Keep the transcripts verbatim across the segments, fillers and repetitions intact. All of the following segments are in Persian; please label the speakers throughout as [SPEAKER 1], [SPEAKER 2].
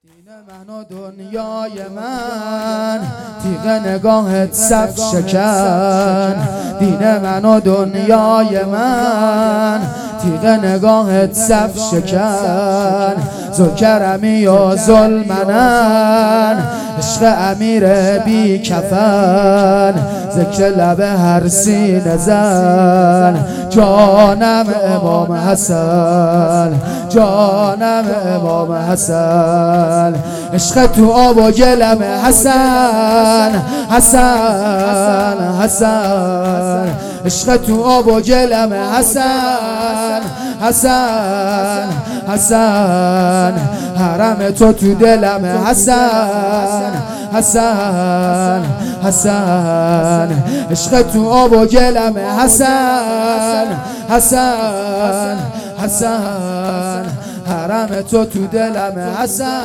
[SPEAKER 1] دین من و دنیای من تیغ نگاهت صف شکن. دین من و دنیای من تیغ نگاهت صف شکن. ذوالکرمی و ذوالمنن عشق امیر بی کفن. ذکر لب هر سینه زن جانم امام حسن، جانم امام حسن. عشق تو آب و گلم حسن، حسن حسن. عشق تو آب و گلم حسن، حسن حسن. حرم تو تو دلم حسن، حسن حسن. عشق تو آب و گلم حسن، حسن حسن. حرم تو تو دلم حسن،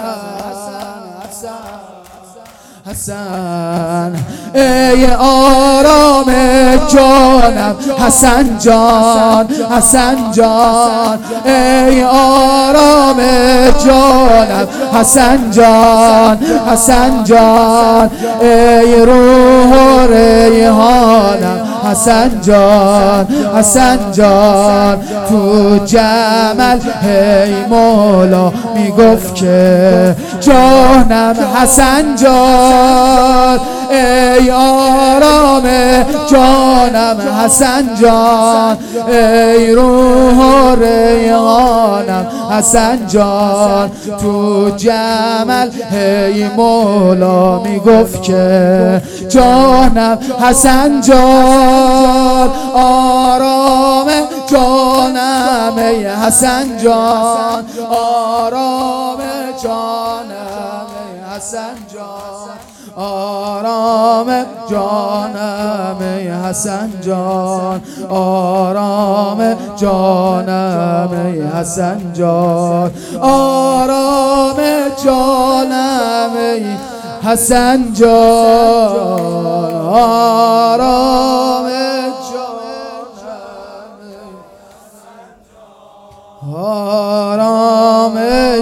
[SPEAKER 1] حسن. ای آرام جانم حسن جان، حسن جان. ای آرام جانم حسن جان، حسن جان. ای روح و ریحانم حسن جان، حسن جان. تو جمل هی مولا میگفت که جانم حسن جان. ای آرام جانم حسن جان. ای روح و ریحانم حسن جان. تو جمل هی مولا میگفت که جانم حسن جان. آرام جانم ای حسن جان، آرام جانم ای حسن جان. آرام جانم ای حسن جان، آرام جانم ای حسن جان. آرام جانم ای حسن جان، آرام آرام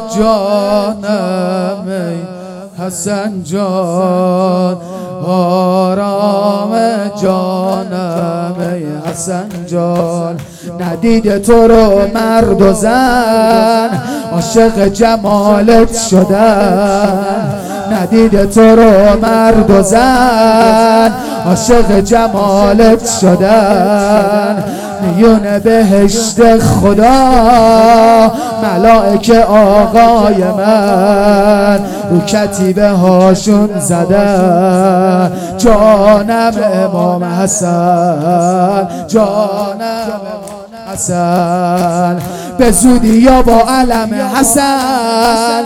[SPEAKER 1] جانم ای حسن جان، آرام جانم ای حسن جان. ندید تو رو مرد و زن عاشق جمالت شدن. ندید تو رو مرد و زن عاشق جمالت شدن. میون بهشت خدا ملائکه آقای من رو کتیبه هاشون زدن جانم امام حسن، جانم حسن. به زودی یا با علم حسن،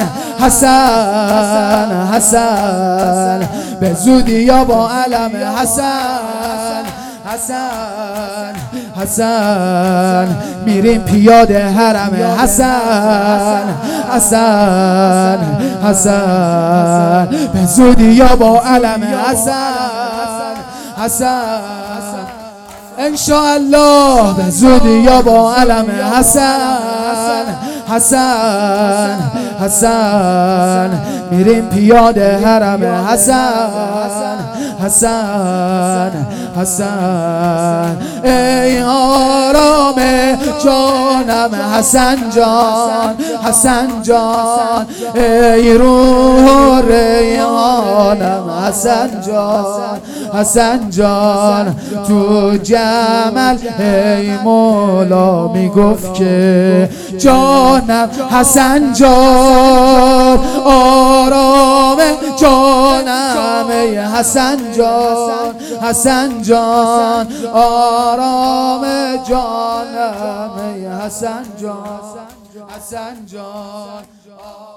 [SPEAKER 1] حسن حسن. به زودی یا با علم حسن، حسن حسن. میریم پیاده حرم حسن، حسن حسن. به زودی یا با علم حسن، حسن. انشاءالله به زودی یا با علم حسن، حسن حسن. میریم پیاده حرم حسن، حسن حسن. ای آرام جانم حسن جان، حسن جان. ای روح و ریحانم حسن جان، حسن جان. تو جمل ای مولا میگفت که جانم حسن جان. آرام جانم ای حسن جان، حسن جان. آرام جانم ای حسن جان، حسن جان.